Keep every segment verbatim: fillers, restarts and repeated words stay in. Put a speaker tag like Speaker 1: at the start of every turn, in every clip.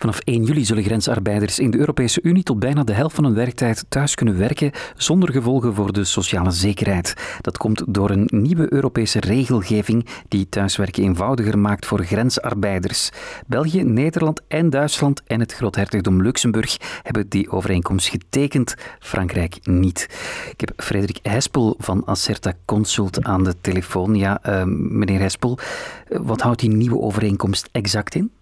Speaker 1: Vanaf één juli zullen grensarbeiders in de Europese Unie tot bijna de helft van hun werktijd thuis kunnen werken zonder gevolgen voor de sociale zekerheid. Dat komt door een nieuwe Europese regelgeving die thuiswerken eenvoudiger maakt voor grensarbeiders. België, Nederland en Duitsland en het Groothertogdom Luxemburg hebben die overeenkomst getekend, Frankrijk niet. Ik heb Frederik Hespel van Acerta Consult aan de telefoon. Ja, uh, meneer Hespel, wat houdt die nieuwe overeenkomst exact in?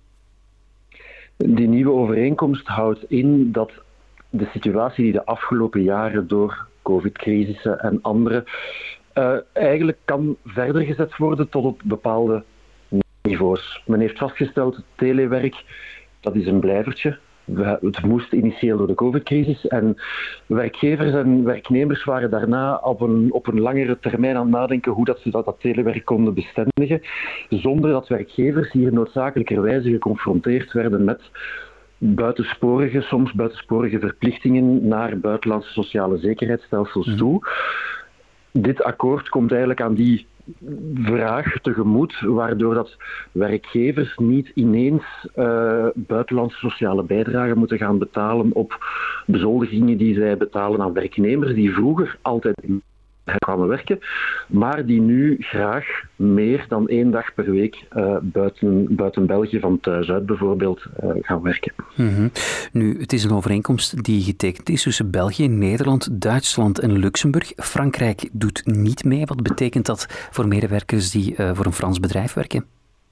Speaker 2: Die nieuwe overeenkomst houdt in dat de situatie die de afgelopen jaren door covid-crisissen en andere uh, eigenlijk kan verder gezet worden tot op bepaalde niveaus. Men heeft vastgesteld, telewerk, dat is een blijvertje. Het moest initieel door de covid-crisis en werkgevers en werknemers waren daarna op een, op een langere termijn aan het nadenken hoe dat ze dat, dat telewerk konden bestendigen, zonder dat werkgevers hier noodzakelijkerwijze geconfronteerd werden met buitensporige, soms buitensporige verplichtingen naar buitenlandse sociale zekerheidsstelsels toe. Dit akkoord komt eigenlijk aan die vraag tegemoet, waardoor dat werkgevers niet ineens uh, buitenlandse sociale bijdragen moeten gaan betalen op bezoldigingen die zij betalen aan werknemers die vroeger altijd in kwamen werken, maar die nu graag meer dan één dag per week uh, buiten, buiten België van thuis uit bijvoorbeeld uh, gaan werken.
Speaker 1: Mm-hmm. Nu, het is een overeenkomst die getekend is tussen België, Nederland, Duitsland en Luxemburg. Frankrijk doet niet mee. Wat betekent dat voor medewerkers die uh, voor een Frans bedrijf werken?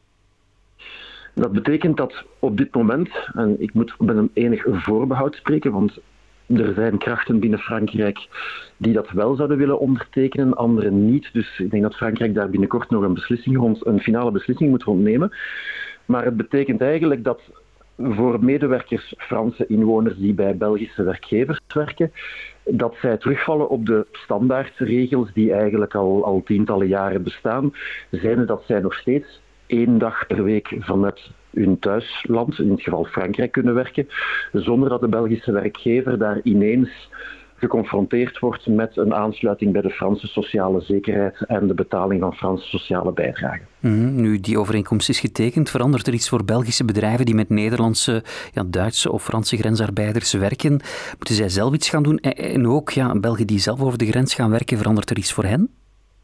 Speaker 2: Dat betekent dat op dit moment, en ik moet met een enig voorbehoud spreken, want er zijn krachten binnen Frankrijk die dat wel zouden willen ondertekenen, anderen niet. Dus ik denk dat Frankrijk daar binnenkort nog een beslissing rond, een finale beslissing moet rondnemen. Maar het betekent eigenlijk dat voor medewerkers, Franse inwoners die bij Belgische werkgevers werken, dat zij terugvallen op de standaardregels die eigenlijk al, al tientallen jaren bestaan, zijn dat zij nog steeds één dag per week vanuit hun thuisland, in het geval Frankrijk, kunnen werken, zonder dat de Belgische werkgever daar ineens geconfronteerd wordt met een aansluiting bij de Franse sociale zekerheid en de betaling van Franse sociale bijdragen.
Speaker 1: Mm, nu die overeenkomst is getekend, verandert er iets voor Belgische bedrijven die met Nederlandse, ja, Duitse of Franse grensarbeiders werken? Moeten zij zelf iets gaan doen? En ook ja, Belgen die zelf over de grens gaan werken, verandert er iets voor hen?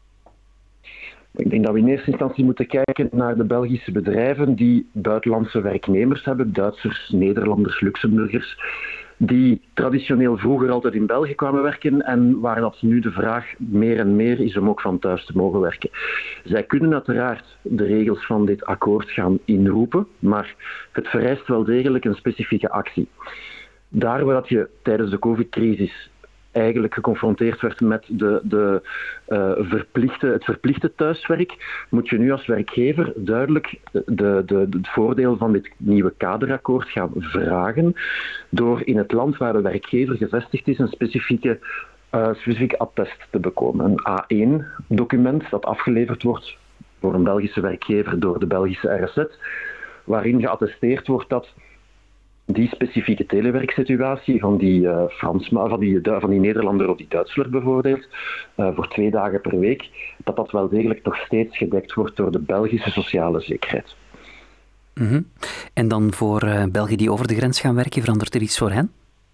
Speaker 2: Ik denk dat we in eerste instantie moeten kijken naar de Belgische bedrijven die buitenlandse werknemers hebben, Duitsers, Nederlanders, Luxemburgers, die traditioneel vroeger altijd in België kwamen werken en waar dat nu de vraag meer en meer is om ook van thuis te mogen werken. Zij kunnen uiteraard de regels van dit akkoord gaan inroepen, maar het vereist wel degelijk een specifieke actie. Daar waar dat je tijdens de covid-crisis eigenlijk geconfronteerd werd met de, de, uh, verplichte, het verplichte thuiswerk, moet je nu als werkgever duidelijk de, de, de, het voordeel van dit nieuwe kaderakkoord gaan vragen door in het land waar de werkgever gevestigd is een specifieke, uh, specifiek attest te bekomen. Een A één document dat afgeleverd wordt voor een Belgische werkgever door de Belgische R S Z, waarin geattesteerd wordt dat die specifieke telewerksituatie van die, uh, Fransman, van, die, van die Nederlander of die Duitser bijvoorbeeld, uh, voor twee dagen per week, dat dat wel degelijk nog steeds gedekt wordt door de Belgische sociale zekerheid.
Speaker 1: Mm-hmm. En dan voor uh, Belgen die over de grens gaan werken, verandert er iets voor hen?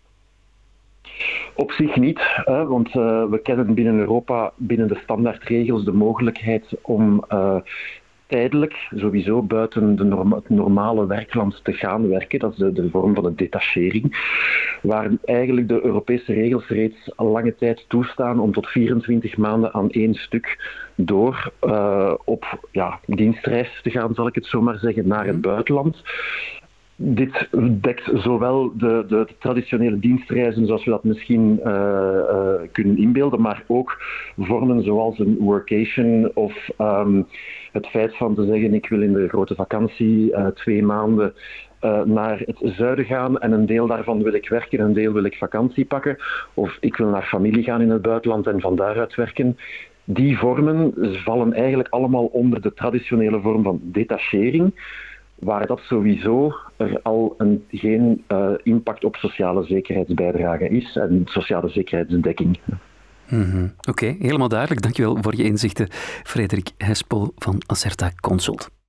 Speaker 2: Op zich niet, hè, want uh, we kennen binnen Europa, binnen de standaardregels, de mogelijkheid om uh, tijdelijk sowieso buiten de norma- het normale werkland te gaan werken. Dat is de, de vorm van de detachering, waar eigenlijk de Europese regels reeds al lange tijd toestaan om tot vierentwintig maanden aan één stuk door uh, op ja, dienstreis te gaan, zal ik het zo maar zeggen, naar het buitenland. Dit dekt zowel de, de, de traditionele dienstreizen zoals we dat misschien uh, uh, kunnen inbeelden, maar ook vormen zoals een workation of um, het feit van te zeggen ik wil in de grote vakantie uh, twee maanden uh, naar het zuiden gaan en een deel daarvan wil ik werken, een deel wil ik vakantie pakken, of ik wil naar familie gaan in het buitenland en van daaruit werken. Die vormen vallen eigenlijk allemaal onder de traditionele vorm van detachering, waar dat sowieso er al een, geen uh, impact op sociale zekerheidsbijdrage is en sociale zekerheidsdekking.
Speaker 1: Mm-hmm. Oké, okay, helemaal duidelijk. Dankjewel voor je inzichten, Frederik Hespel van Acerta Consult.